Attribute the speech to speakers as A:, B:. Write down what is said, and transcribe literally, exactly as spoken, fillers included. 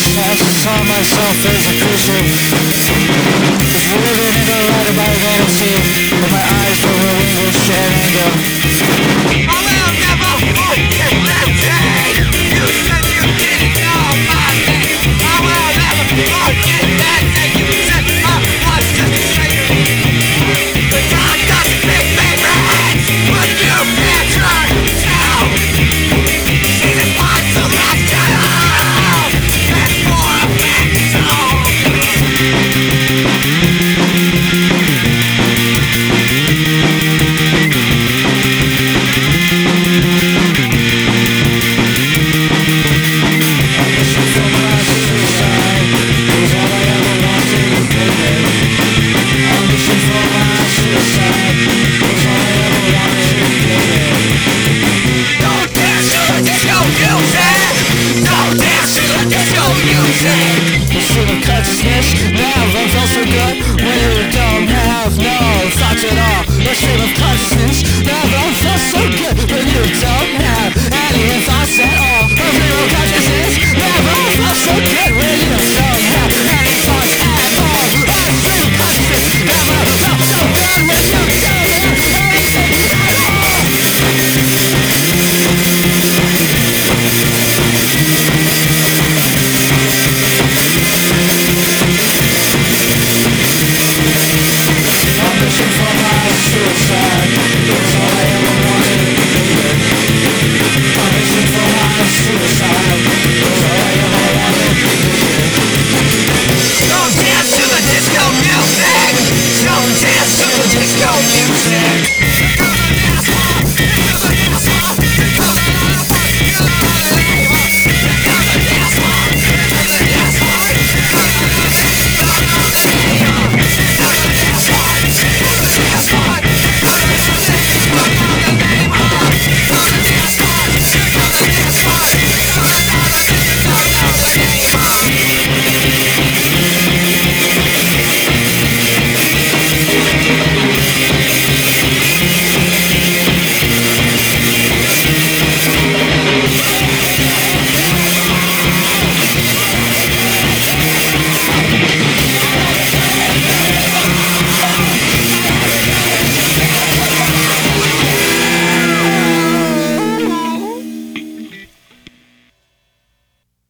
A: I saw myself as a Christian, living in the light of my vanity, but my eyes were relinquished and anger.
B: I will never forget that day. You said you didn't know my name. I will never forget that day. You said I was just a stranger. The God doesn't make favorites, but you can't try to tell. Jesus wants to let you know. That's for a fact, so.
A: Now I'm felt so good when you don't have no thoughts at all. A stream of consciousness. Now I'm felt so good when you don't have